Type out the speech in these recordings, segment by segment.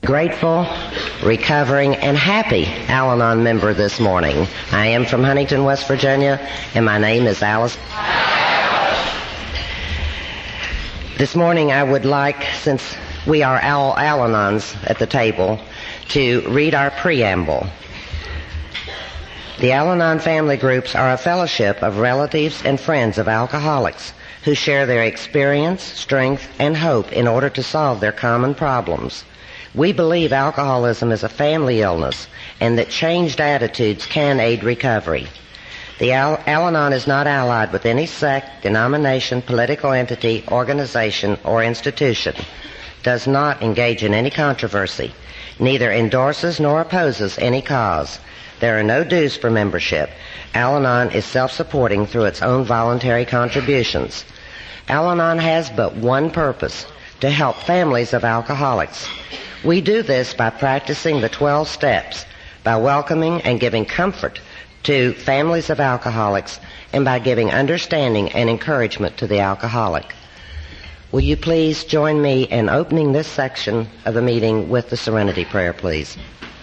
Grateful, recovering, and happy Al-Anon member this morning. I am from Huntington, West Virginia, and my name is Alice. This morning I would like, since we are all Al-Anons at the table, to read our preamble. The Al-Anon family groups are a fellowship of relatives and friends of alcoholics who share their experience, strength, and hope in order to solve their common problems. We believe alcoholism is a family illness and that changed attitudes can aid recovery. The Al-Anon is not allied with any sect, denomination, political entity, organization, or institution, does not engage in any controversy, neither endorses nor opposes any cause. There are no dues for membership. Al-Anon is self-supporting through its own voluntary contributions. Al-Anon has but one purpose, to help families of alcoholics. We do this by practicing the 12 steps, by welcoming and giving comfort to families of alcoholics, and by giving understanding and encouragement to the alcoholic. Will you please join me in opening this section of the meeting with the Serenity Prayer, please?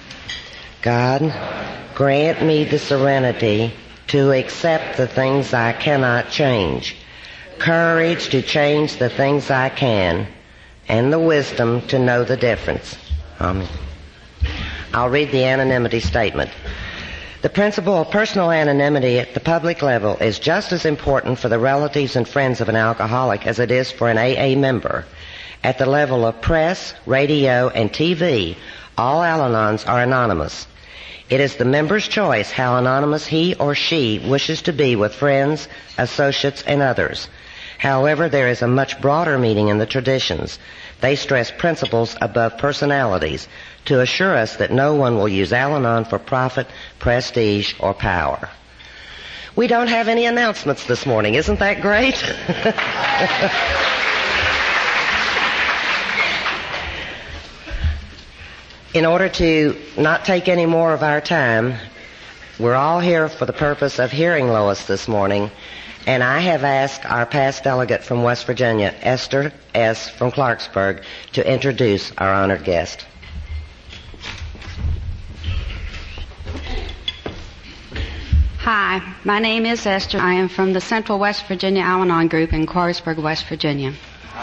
God, grant me the serenity to accept the things I cannot change, courage to change the things I can, and the wisdom to know the difference. Amen. I'll read the anonymity statement. The principle of personal anonymity at the public level is just as important for the relatives and friends of an alcoholic as it is for an AA member. At the level of press, radio, and TV, all Al-Anons are anonymous. It is the member's choice how anonymous he or she wishes to be with friends, associates, and others. However, there is a much broader meaning in the traditions. They stress principles above personalities to assure us that no one will use Al-Anon for profit, prestige, or power. We don't have any announcements this morning. Isn't that great? In order to not take any more of our time, we're all here for the purpose of hearing Lois this morning, and I have asked our past delegate from West Virginia, Esther S. from Clarksburg, to introduce our honored guest. Hi, my name is Esther. I am from the Central West Virginia Al-Anon group in Clarksburg, West Virginia.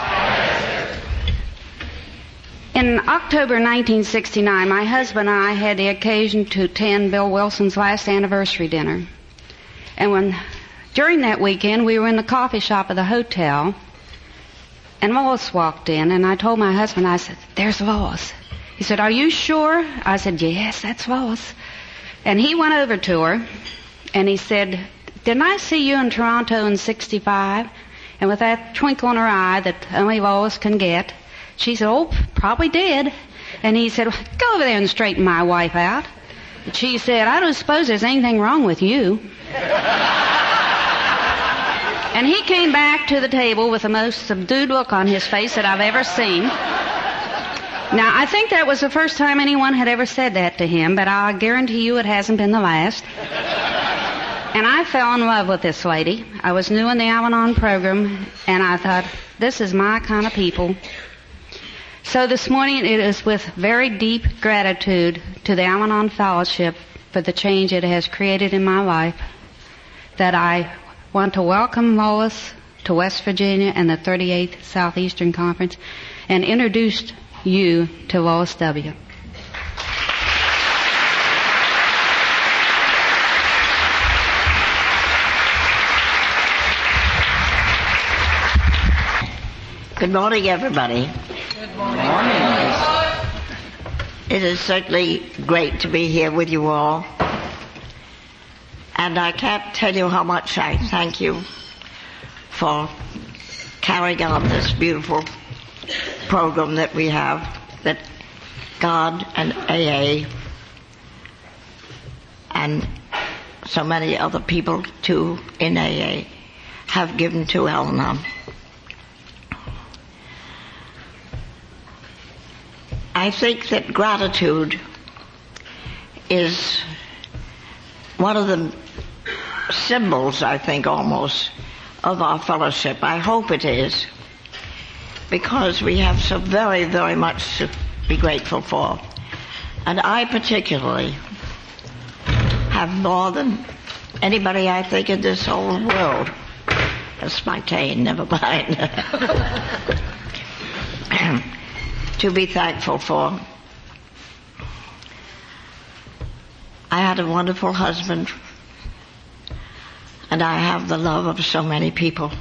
In October 1969, my husband and I had the occasion to attend Bill Wilson's last anniversary dinner. And during that weekend, we were in the coffee shop of the hotel, and Lois walked in, and I told my husband, I said, "There's Lois." He said, "Are you sure?" I said, "Yes, that's Lois." And he went over to her, and he said, "Didn't I see you in Toronto in '65? And with that twinkle in her eye that only Lois can get, she said, "Oh, probably did." And he said, "Go over there and straighten my wife out." And she said, "I don't suppose there's anything wrong with you." And he came back to the table with the most subdued look on his face that I've ever seen. Now, I think that was the first time anyone had ever said that to him, but I guarantee you it hasn't been the last. And I fell in love with this lady. I was new in the Al-Anon program, and I thought, this is my kind of people. So this morning it is with very deep gratitude to the Al-Anon Fellowship for the change it has created in my life that I want to welcome Lois to West Virginia and the 38th Southeastern Conference and introduce you to Lois W. Good morning, everybody. Good morning. It is certainly great to be here with you all. And I can't tell you how much I thank you for carrying on this beautiful program that we have, that God and AA and so many other people too in AA have given to Al-Anon. I think that gratitude is one of the symbols, I think, almost, of our fellowship. I hope it is, because we have so very, very much be grateful for. And I particularly have more than anybody I think in this whole world. That's my cane, never mind. To be thankful for. I had a wonderful husband, and I have the love of so many people.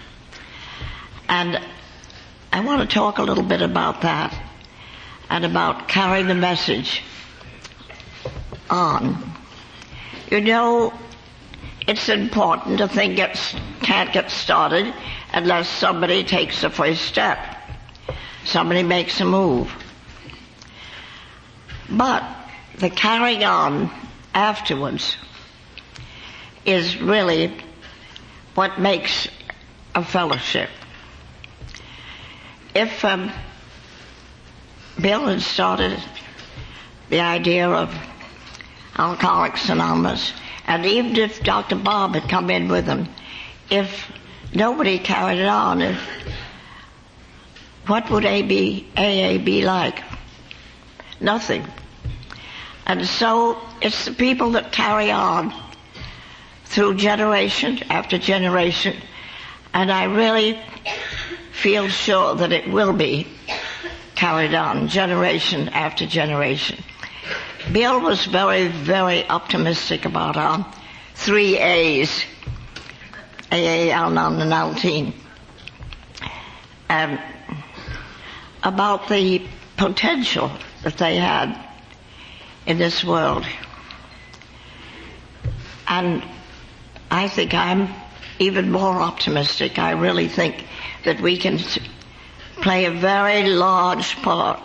And I want to talk a little bit about that and about carrying the message on. You know, it's important. A thing can't get started unless somebody takes the first step. Somebody makes a move. But the carrying on afterwards is really what makes a fellowship. If Bill had started the idea of Alcoholics Anonymous, and even if Dr. Bob had come in with him, if nobody carried it on, what would AA be like? Nothing. And so it's the people that carry on through generation after generation, and I really feel sure that it will be carried on generation after generation. Bill was very, very optimistic about our 3 A's, AA, Al-Anon, and Al-Teen, about the potential that they had in this world. And I think I'm even more optimistic. I really think that we can play a very large part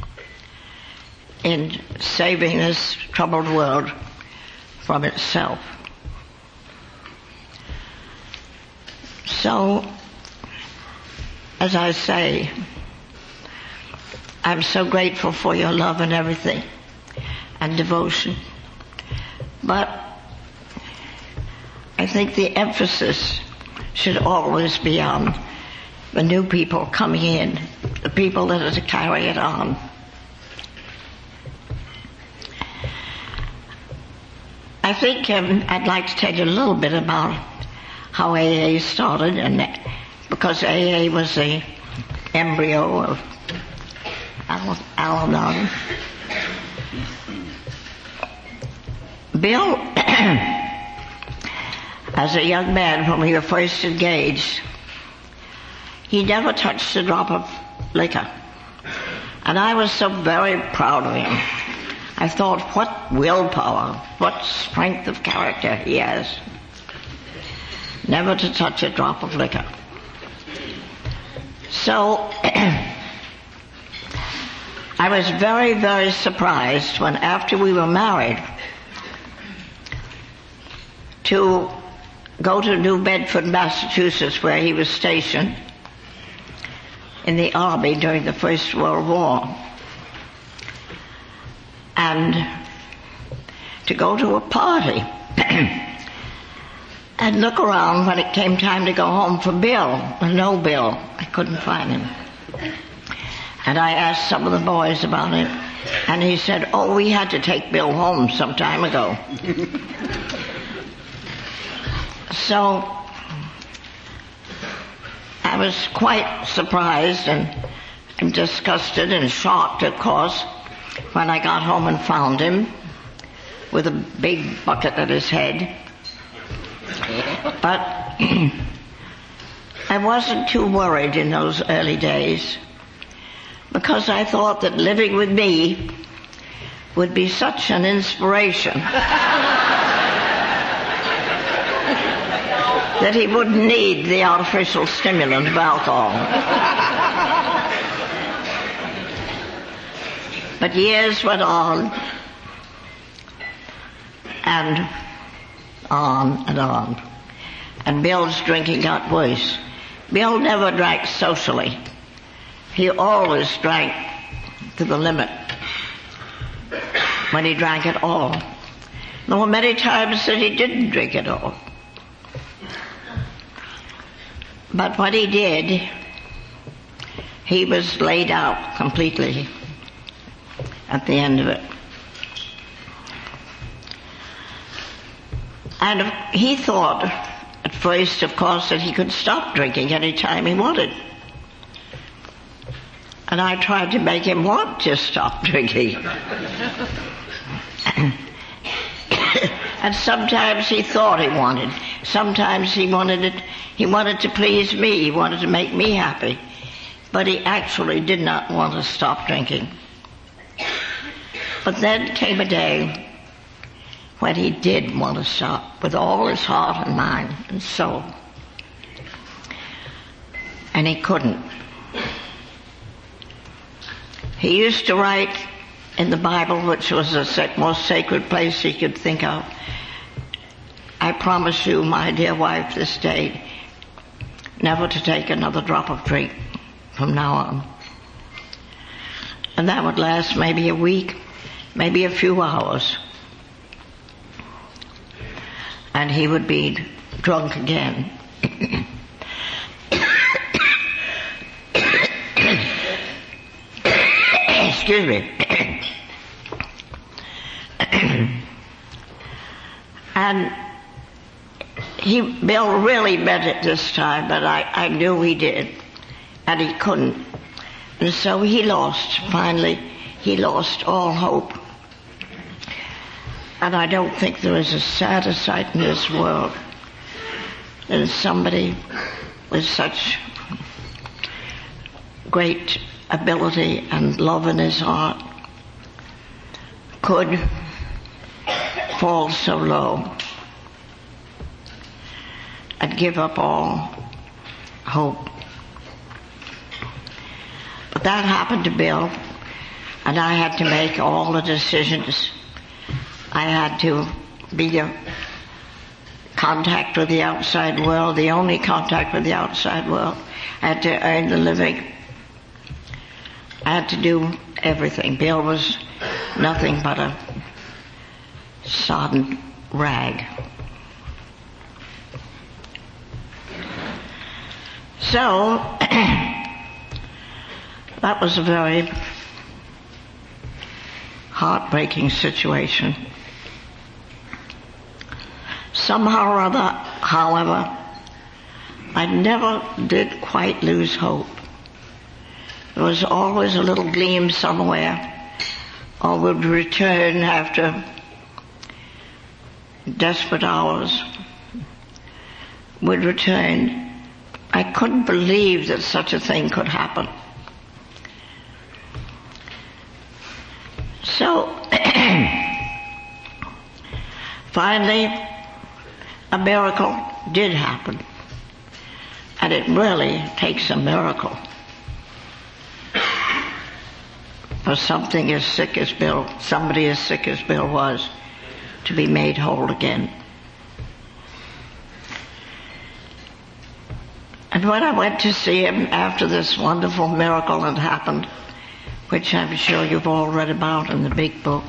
in saving this troubled world from itself. So, as I say, I'm so grateful for your love and everything, and devotion. But I think the emphasis should always be on the new people coming in, the people that are to carry it on. I think I'd like to tell you a little bit about how AA started, and because AA was the embryo of Al-Anon. Bill, as a young man when we were first engaged, he never touched a drop of liquor. And I was so very proud of him. I thought, what willpower, what strength of character he has. Never to touch a drop of liquor. So, I was very, very surprised when after we were married to go to New Bedford, Massachusetts, where he was stationed in the Army during the First World War, and to go to a party and look around when it came time to go home for Bill. No Bill. I couldn't find him. And I asked some of the boys about it, and he said, oh, we had to take Bill home some time ago. So I was quite surprised and disgusted and shocked, of course, when I got home and found him with a big bucket at his head. But I wasn't too worried in those early days, because I thought that living with me would be such an inspiration that he wouldn't need the artificial stimulant of alcohol. But years went on, and on and on. And Bill's drinking got worse. Bill never drank socially. He always drank to the limit when he drank at all. There were many times that he didn't drink at all. But when he did, he was laid out completely. at the end of it. And he thought at first, of course, that he could stop drinking any time he wanted. And I tried to make him want to stop drinking. And sometimes he thought he wanted. Sometimes he wanted to please me. He wanted to make me happy. But he actually did not want to stop drinking. But then came a day when he did want to stop with all his heart and mind and soul. And he couldn't. He used to write in the Bible, which was the most sacred place he could think of, "I promise you, my dear wife, this day, never to take another drop of drink from now on." And that would last maybe a week, maybe a few hours. And he would be drunk again. Excuse me. And Bill really meant it this time, but I knew he did. And he couldn't. And so finally he lost all hope. And I don't think there is a sadder sight in this world than somebody with such great ability and love in his heart could fall so low and give up all hope. But that happened to Bill, and I had to make all the decisions. I had to be in contact with the outside world, the only contact with the outside world. I had to earn the living. I had to do everything. Bill was nothing but a sodden rag. So, that was a very heartbreaking situation. Somehow or other, however, I never did quite lose hope. There was always a little gleam somewhere, or would return after desperate hours, would return. I couldn't believe that such a thing could happen. So, finally, a miracle did happen. And it really takes a miracle for somebody as sick as Bill was, to be made whole again. And when I went to see him after this wonderful miracle had happened, which I'm sure you've all read about in the big book,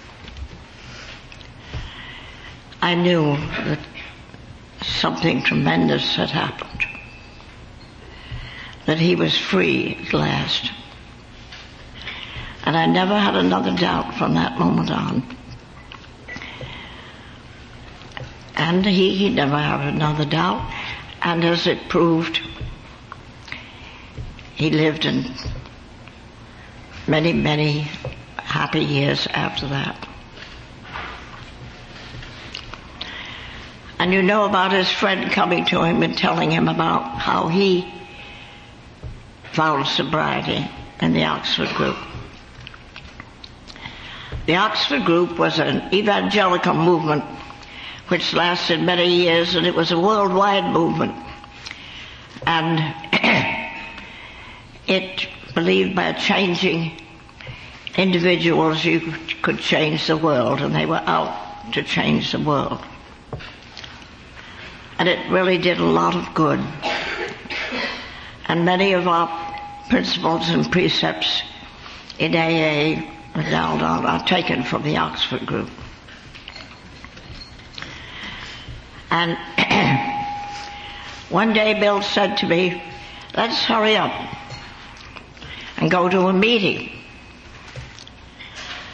I knew that something tremendous had happened, that he was free at last. And I never had another doubt from that moment on. And he never had another doubt. And as it proved, he lived in many, many happy years after that. And you know about his friend coming to him and telling him about how he found sobriety in the Oxford group. The Oxford group was an evangelical movement which lasted many years, and it was a worldwide movement. And it believed by changing individuals you could change the world, and they were out to change the world. And it really did a lot of good. And many of our principles and precepts in AA are taken from the Oxford group. And one day Bill said to me, "Let's hurry up and go to a meeting."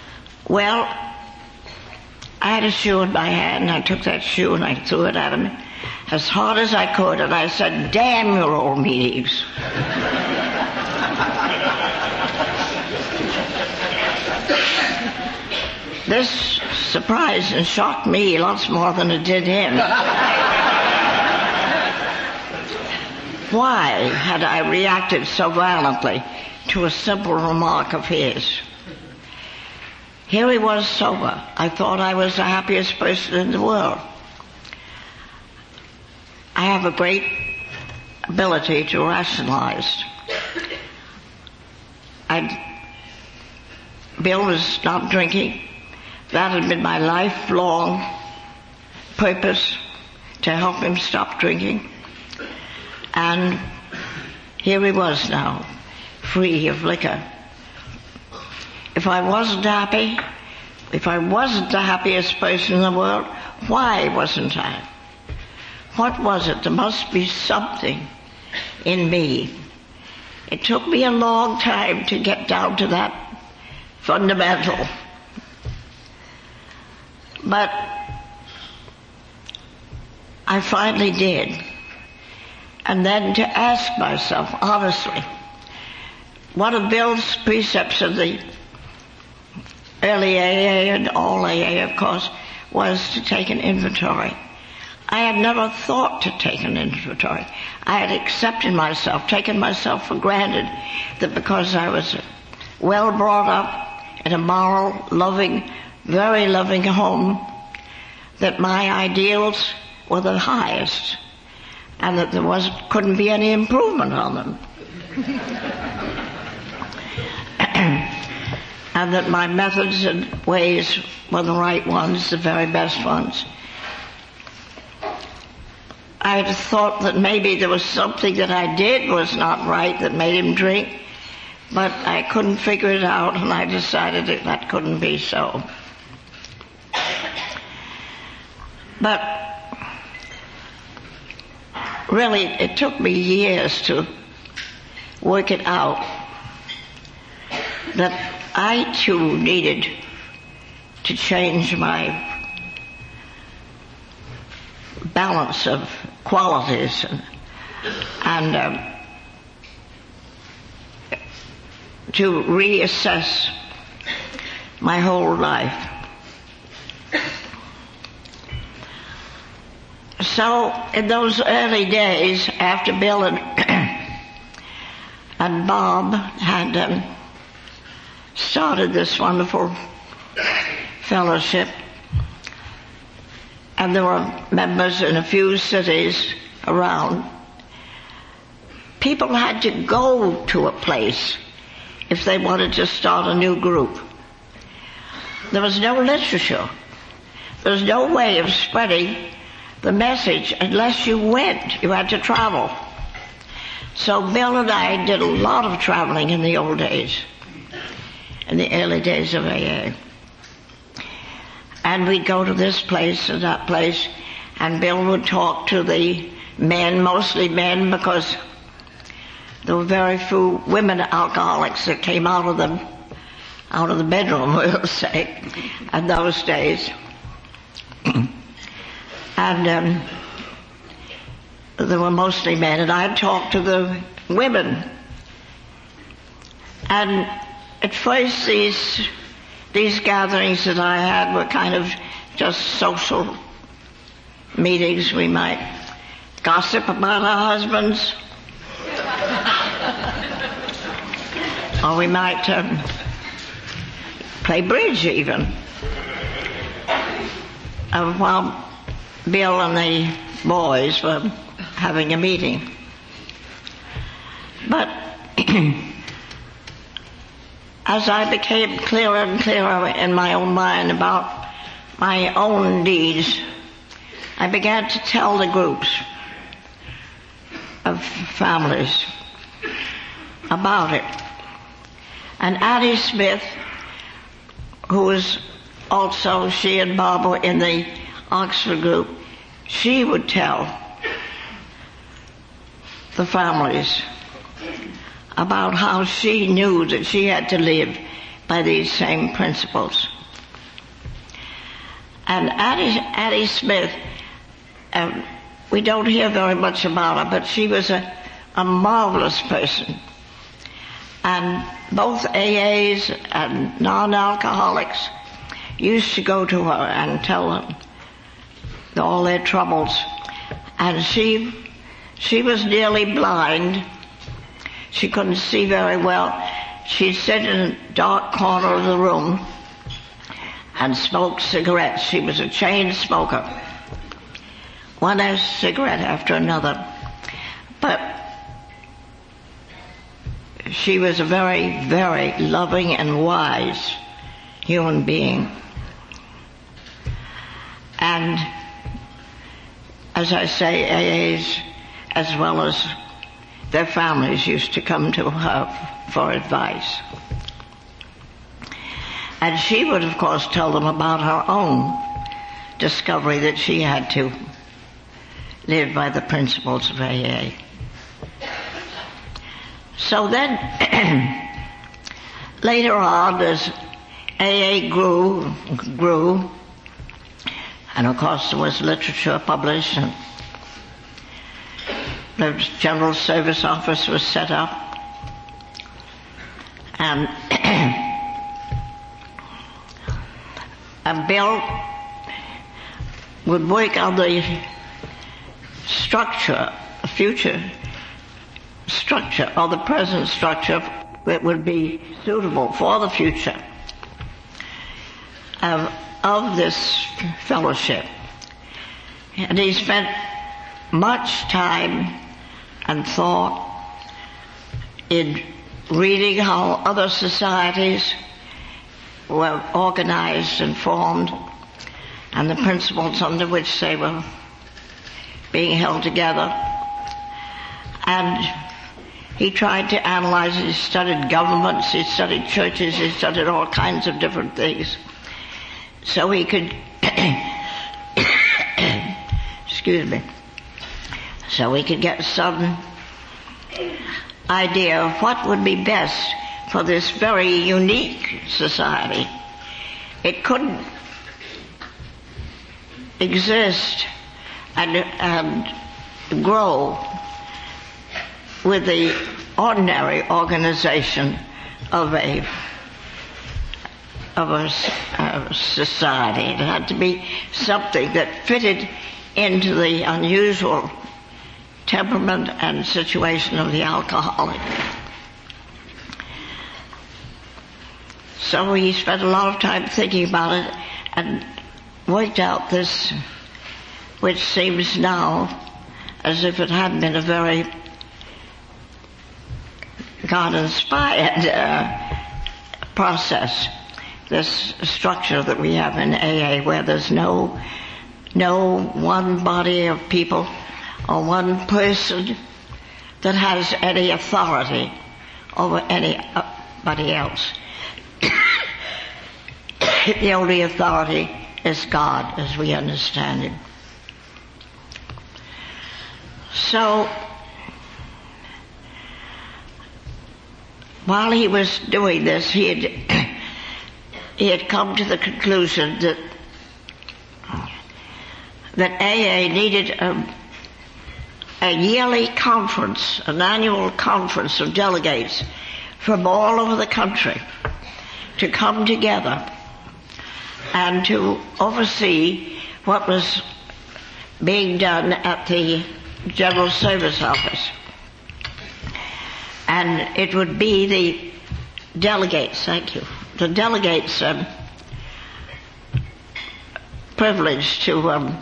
Well, I had a shoe in my hand, and I took that shoe and I threw it at him as hard as I could, and I said, "Damn your old meetings." This surprised and shocked me lots more than it did him. Why had I reacted so violently to a simple remark of his? Here he was sober. I thought I was the happiest person in the world. I have a great ability to rationalize. Bill was not drinking. That had been my lifelong purpose, to help him stop drinking. And here he was now, free of liquor. If I wasn't happy, if I wasn't the happiest person in the world, why wasn't I? What was it? There must be something in me. It took me a long time to get down to that fundamental. But I finally did. And then to ask myself, honestly, one of Bill's precepts of the early AA and all AA, of course, was to take an inventory. I had never thought to take an inventory. I had accepted myself, taken myself for granted, that because I was well brought up in a moral, loving, very loving home, that my ideals were the highest, and that there couldn't be any improvement on them. And that my methods and ways were the right ones, the very best ones. I had thought that maybe there was something that I did was not right that made him drink, but I couldn't figure it out, and I decided that couldn't be so. But really, it took me years to work it out that I too needed to change my balance of qualities and to reassess my whole life. So in those early days, after Bill and Bob had started this wonderful fellowship, and there were members in a few cities around, people had to go to a place if they wanted to start a new group. There was no literature. There was no way of spreading the message unless you went. You had to travel. So Bill and I did a lot of traveling in the old days, in the early days of AA. And we'd go to this place and that place, and Bill would talk to the men, mostly men, because there were very few women alcoholics that came out of the bedroom, we'll say, in those days. And there were mostly men, and I'd talk to the women. And at first these gatherings that I had were kind of just social meetings. We might gossip about our husbands, or we might play bridge even, while Bill and the boys were having a meeting. But as I became clearer and clearer in my own mind about my own deeds, I began to tell the groups of families about it. And Addie Smith, who was also, she and Bob were in the Oxford group, she would tell the families about how she knew that she had to live by these same principles. And Addie Smith, we don't hear very much about her, but she was a marvelous person. And both AAs and non-alcoholics used to go to her and tell them all their troubles. And she was nearly blind. She couldn't see very well. She'd sit in a dark corner of the room and smoke cigarettes. She was a chain smoker. One cigarette after another. But she was a very, very loving and wise human being. And as I say, AAs as well as their families used to come to her for advice. And she would, of course, tell them about her own discovery that she had to live by the principles of AA. So then, later on, as AA grew, and of course there was literature published, and the General Service Office was set up, and Bill would work on the structure, future structure, or the present structure that would be suitable for the future of this fellowship. And he spent much time and thought in reading how other societies were organized and formed, and the principles under which they were being held together. And he tried to analyze it. He studied governments, he studied churches, he studied all kinds of different things. So he could, excuse me, so he could get some idea of what would be best for this very unique society. It couldn't exist and grow with the ordinary organization of a society. It had to be something that fitted into the unusual temperament and situation of the alcoholic. So he spent a lot of time thinking about it and worked out this, which seems now as if it had been a very God-inspired process, this structure that we have in AA, where there's no one body of people or one person that has any authority over anybody else. The only authority is God, as we understand Him. So, while he was doing this, he had come to the conclusion that AA needed a yearly conference, an annual conference of delegates from all over the country to come together and to oversee what was being done at the General Service Office. And it would be the delegates, the delegates' privilege to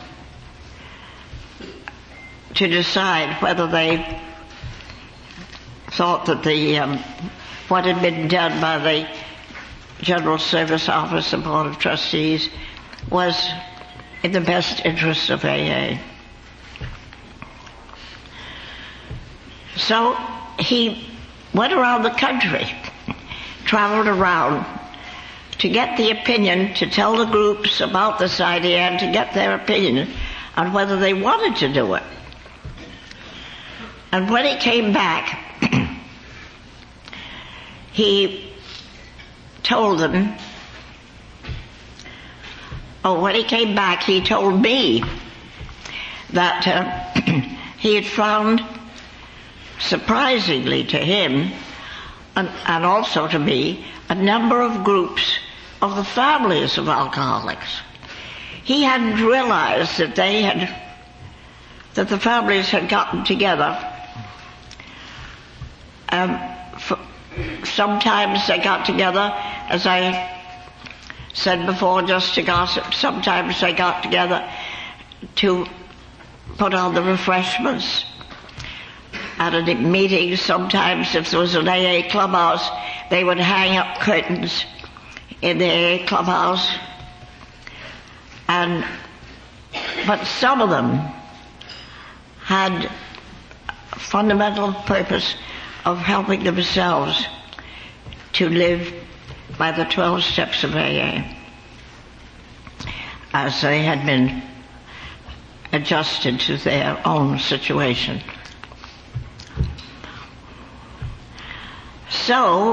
decide whether they thought that what had been done by the General Service Office and Board of Trustees was in the best interest of AA. So he went around the country, traveled around to get the opinion, to tell the groups about this idea and to get their opinion on whether they wanted to do it. And when he came back, he told them when he came back, he told me that he had found, surprisingly to him, and also to me, a number of groups of the families of alcoholics. He hadn't realized that that the families had gotten together. Sometimes they got together, as I said before, just to gossip. Sometimes they got together to put on the refreshments at a meeting. Sometimes, if there was an AA clubhouse, they would hang up curtains in the AA clubhouse. But some of them had a fundamental purpose of helping themselves to live by the 12 steps of AA, as they had been adjusted to their own situation. So,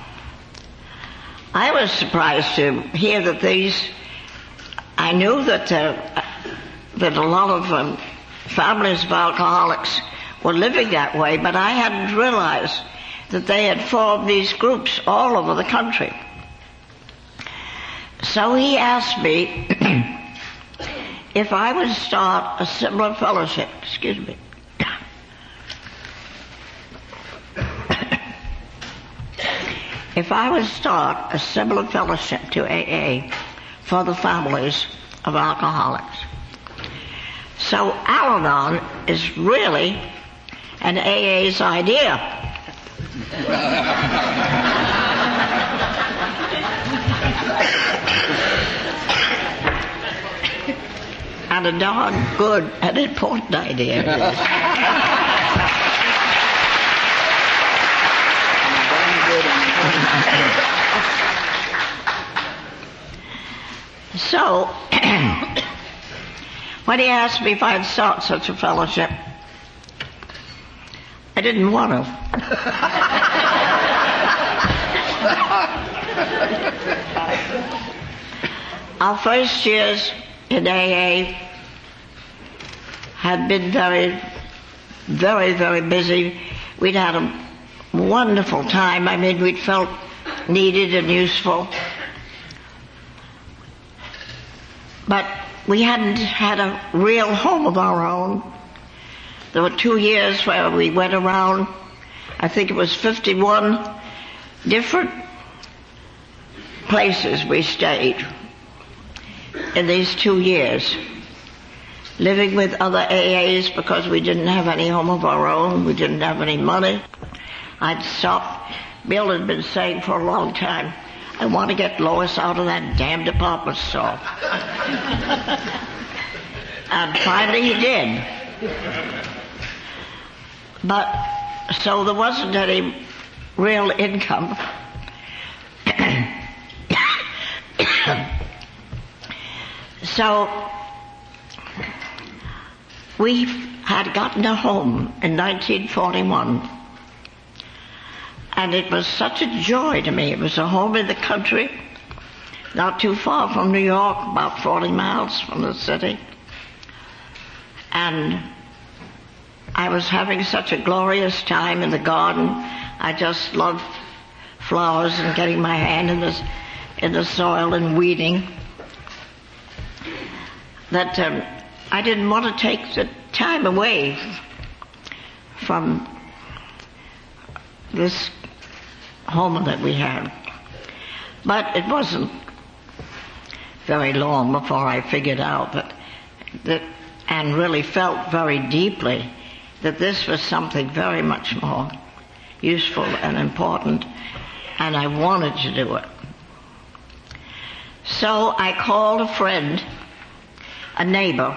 I was surprised to hear that I knew that a lot of families of alcoholics were living that way, but I hadn't realized that they had formed these groups all over the country. So he asked me if I would start a similar fellowship. Excuse me. If I would start a similar fellowship to AA for the families of alcoholics. So Al-Anon is really an AA's idea. And a darn good and important idea. So, when he asked me if I'd start such a fellowship, I didn't want to. Our first years in AA had been very, very, very busy. We'd had a wonderful time. I mean, we'd felt needed and useful. But we hadn't had a real home of our own. There were 2 years where we went around, I think it was 51 different places we stayed in these 2 years, living with other AAs because we didn't have any home of our own, we didn't have any money. I'd stopped. Bill had been saying for a long time, I want to get Lois out of that damn department store. And finally he did. But, so there wasn't any real income. So, we had gotten a home in 1941. And it was such a joy to me. It was a home in the country, not too far from New York, about 40 miles from the city. And I was having such a glorious time in the garden. I just loved flowers and getting my hand in the soil and weeding. That I didn't want to take the time away from this home that we had. But it wasn't very long before I figured out that and really felt very deeply that this was something very much more useful and important, and I wanted to do it. So I called a friend, a neighbor,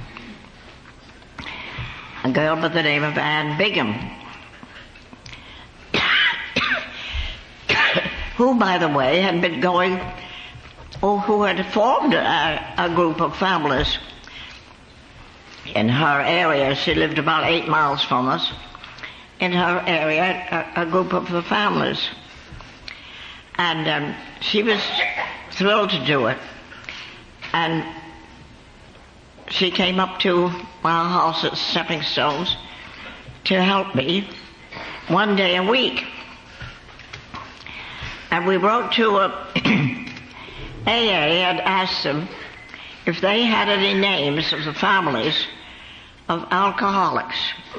a girl by the name of Ann Bigham, who, by the way, had been going, who had formed a group of families in her area. She lived about 8 miles from us. In her area, a group of the families. And she was thrilled to do it. And she came up to our house at Stepping Stones to help me one day a week. And we wrote to AA and asked them if they had any names of the families of alcoholics.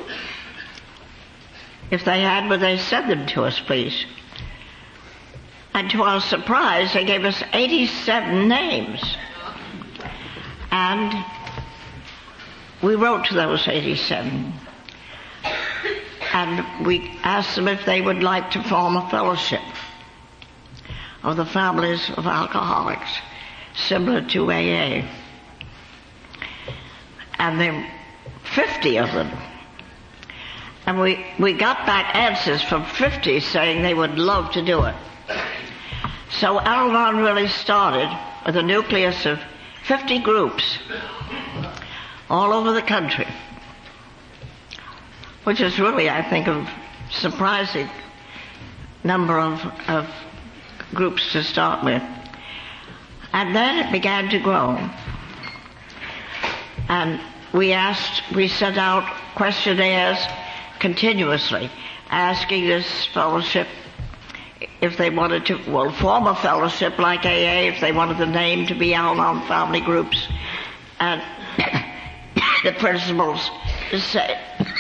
If they had, would they send them to us, please? And to our surprise, they gave us 87 names. And we wrote to those 87. And we asked them if they would like to form a fellowship of the families of alcoholics, similar to AA. And there were 50 of them. And we got back answers from 50 saying they would love to do it. So Al-Anon really started with a nucleus of 50 groups all over the country, which is really, I think, a surprising number of groups to start with. And then it began to grow. And we sent out questionnaires continuously, asking this fellowship if they wanted to, form a fellowship like AA, if they wanted the name to be Al-Anon Family Groups, and the principles to say,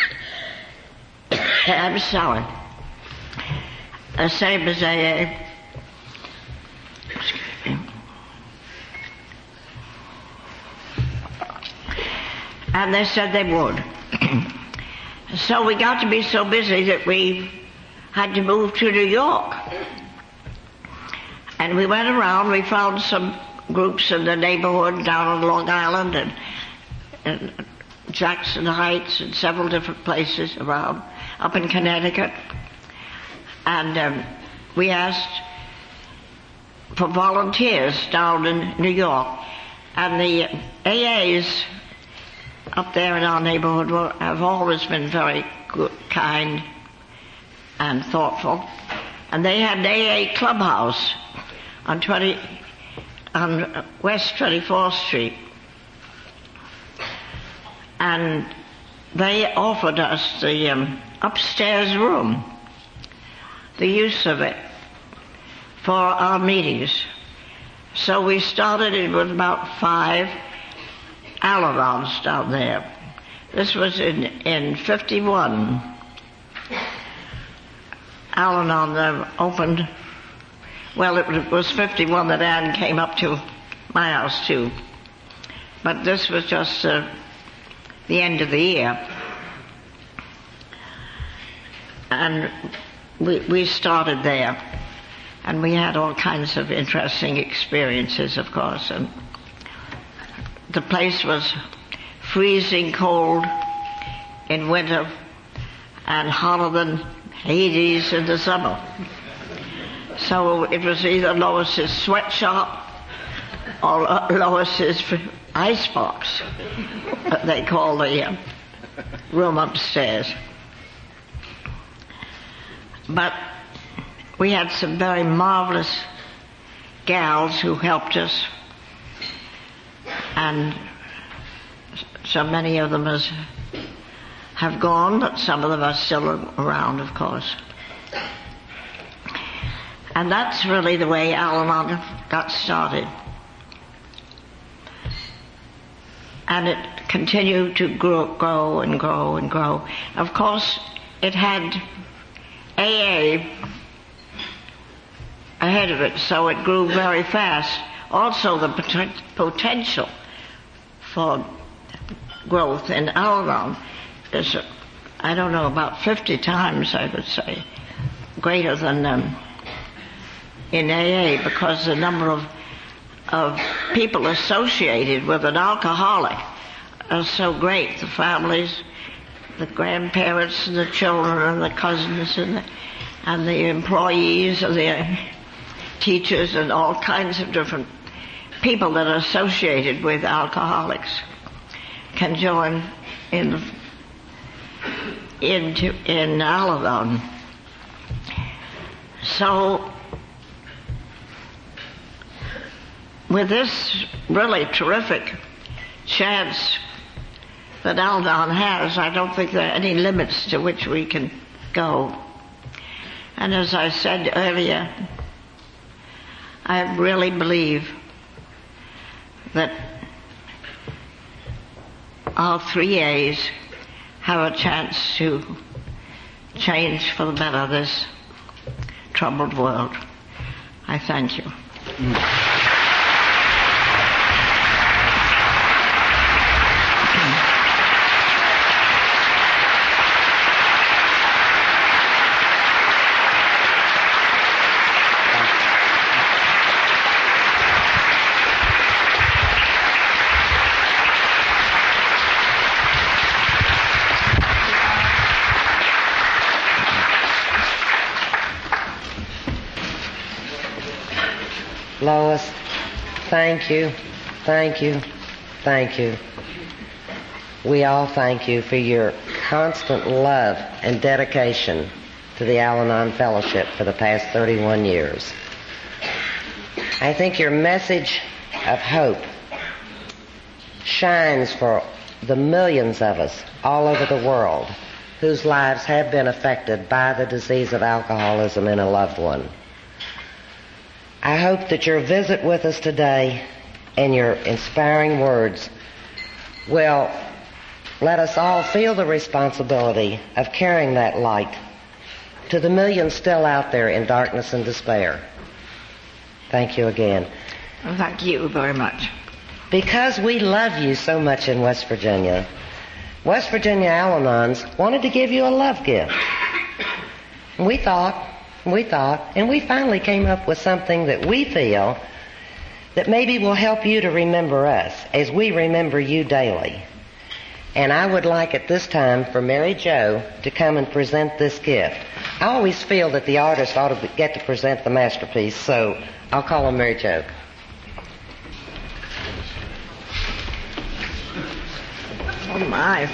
I'm sorry, the same as AA. And they said they would. So we got to be so busy that we had to move to New York. And we went around, we found some groups in the neighborhood down on Long Island and Jackson Heights and several different places around, up in Connecticut. And we asked for volunteers down in New York. And the AAs up there in our neighborhood have always been very good, kind, and thoughtful. And they had an AA clubhouse on West 24th Street. And they offered us the upstairs room, the use of it, for our meetings. So we started it with about 5 Al-Anons down there. This was in 51. Al-Anon opened, well, it was 51 that Ann came up to my house too. But this was just the end of the year. And we started there. And we had all kinds of interesting experiences, of course. And the place was freezing cold in winter and hotter than Hades in the summer. So it was either Lois's sweatshop or Lois's icebox, they call the room upstairs. But we had some very marvelous gals who helped us, and so many of them have gone, but some of them are still around, of course. And that's really the way Al-Anon got started. And it continued to grow and grow and grow. Of course, it had AA ahead of it, so it grew very fast. Also, the potential for growth in Al-Anon is, I don't know, about 50 times, I would say, greater than in AA, because the number of people associated with an alcoholic are so great. The families, the grandparents, and the children, and the cousins, and the employees, and the teachers, and all kinds of different people that are associated with alcoholics can join in Al-Anon. with this really terrific chance that Al-Anon has, I don't think there are any limits to which we can go. And as I said earlier, I really believe that all 3 A's have a chance to change for the better this troubled world. I thank you. Lois, thank you, thank you, thank you. We all thank you for your constant love and dedication to the Al-Anon Fellowship for the past 31 years. I think your message of hope shines for the millions of us all over the world whose lives have been affected by the disease of alcoholism in a loved one. I hope that your visit with us today and your inspiring words will let us all feel the responsibility of carrying that light to the millions still out there in darkness and despair. Thank you again. Thank you very much. Because we love you so much in West Virginia, West Virginia Al-Anons wanted to give you a love gift. And we thought, and we finally came up with something that we feel that maybe will help you to remember us as we remember you daily. And I would like at this time for Mary Jo to come and present this gift. I always feel that the artist ought to get to present the masterpiece, so I'll call on Mary Jo. Oh my.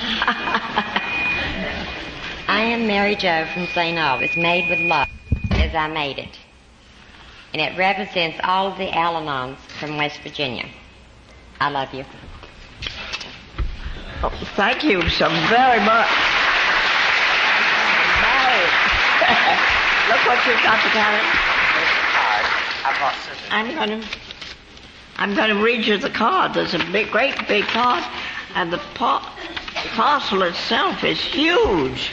I am Mary Jo from St. August, made with love as I made it. And it represents all of the Al-Anons from West Virginia. I love you. Oh, thank you so very much. Look what you've got to carry. I brought scissors. I'm going to read you the card. There's a great big card, and the parcel itself is huge.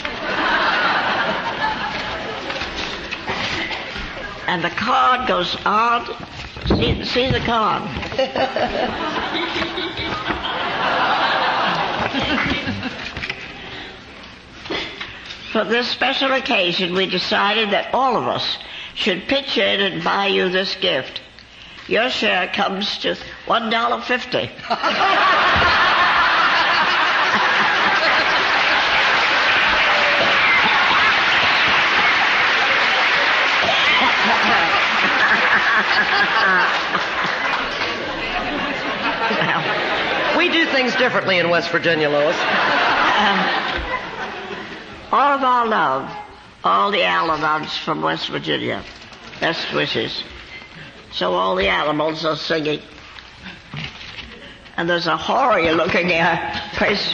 And the card goes on. See the card. For this special occasion, we decided that all of us should pitch in and buy you this gift. Your share comes to $1.50. We do things differently in West Virginia, Lois. All of our love, all the Al-Anons from West Virginia. Best wishes. So all the animals are singing. And there's a hoary looking person,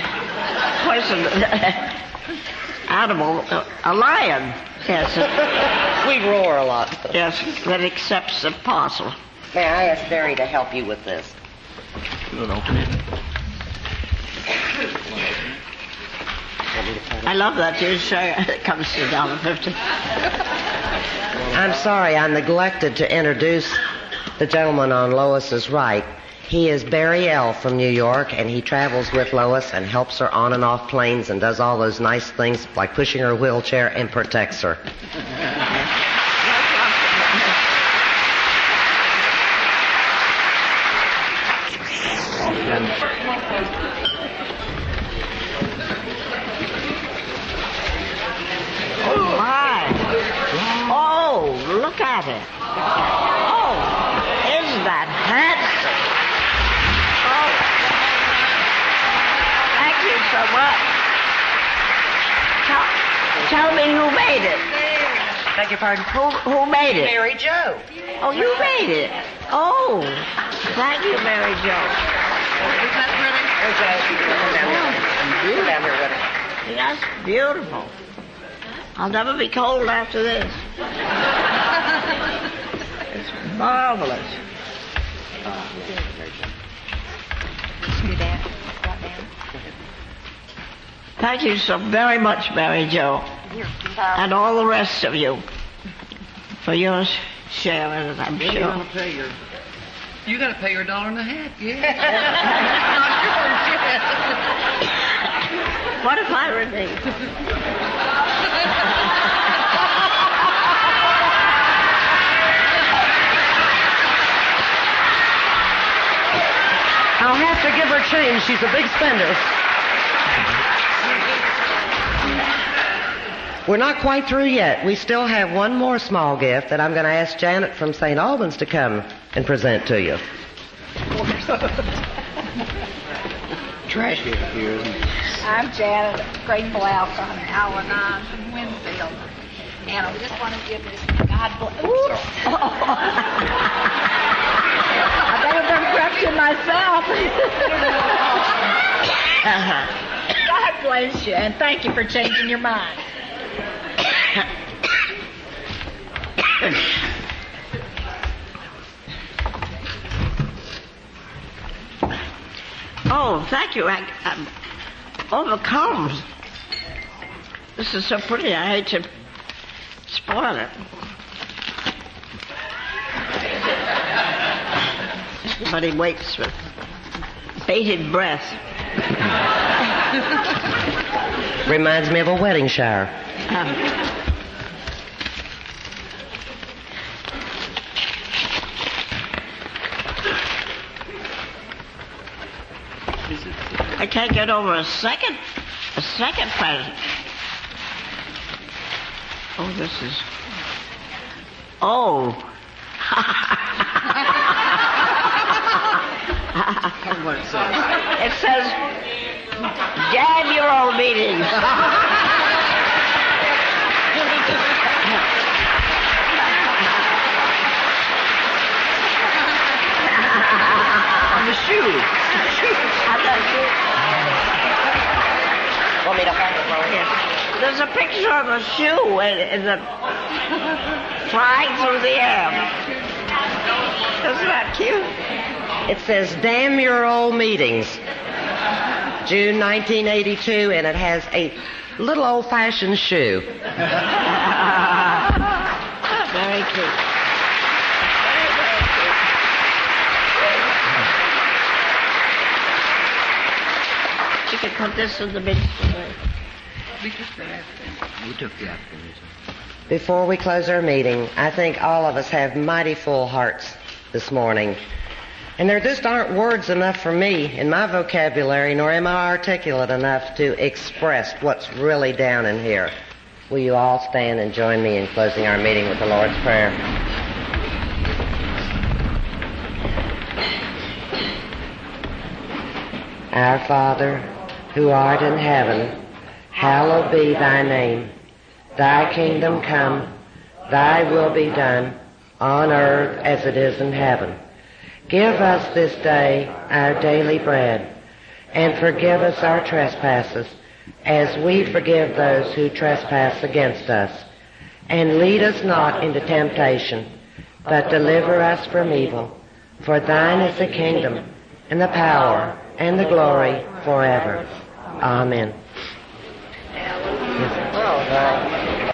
animal, a lion. Yes. We roar a lot. Yes, that accepts the parcel. May I ask Barry to help you with this? I love that you say it comes to $1.50. I'm sorry, I neglected to introduce the gentleman on Lois's right. He is Barry L. from New York, and he travels with Lois and helps her on and off planes and does all those nice things like pushing her wheelchair and protects her. Oh, my. Oh, look at it. Oh, isn't that handsome? Oh, thank you so much. Tell me who made it. Beg your pardon? Who made it? Mary Jo. Oh, you made it. Oh, thank you, Mary Jo. Is that pretty? That's beautiful. I'll never be cold after this. It's marvelous. Thank you so very much, Mary Jo, and all the rest of you for your share in it, I'm sure. You gotta pay your $1.50, yeah. What if I renege? I'll have to give her change. She's a big spender. We're not quite through yet. We still have one more small gift that I'm going to ask Janet from St. Albans to come and present to you. Trash gift here, isn't it? I'm Janet, Grateful Alpha, Al-Anon from Winfield. And I just want to give this God bless. I better have correction myself. God bless you, and thank you for changing your mind. Oh, thank you. I'm overcome. This is so pretty. I hate to spoil it. Everybody waits with bated breath. Reminds me of a wedding shower. I can't get over a second present. Oh, this is... Oh. What it says? It says, damn your old meetings. On the shoe. Want me to hold it, Lauren? Yes. There's a picture of a shoe flying through the air. Isn't that cute? It says, damn your old meetings. June 1982, and it has a little old-fashioned shoe. Very cute. You can put this in the midst of it. We took the African. Before we close our meeting, I think all of us have mighty full hearts this morning. And there just aren't words enough for me in my vocabulary, nor am I articulate enough to express what's really down in here. Will you all stand and join me in closing our meeting with the Lord's Prayer? Our Father, who art in heaven, hallowed be thy name. Thy kingdom come, thy will be done, on earth as it is in heaven. Give us this day our daily bread, and forgive us our trespasses, as we forgive those who trespass against us. And lead us not into temptation, but deliver us from evil. For thine is the kingdom, and the power, and the glory forever. Amen. Yes.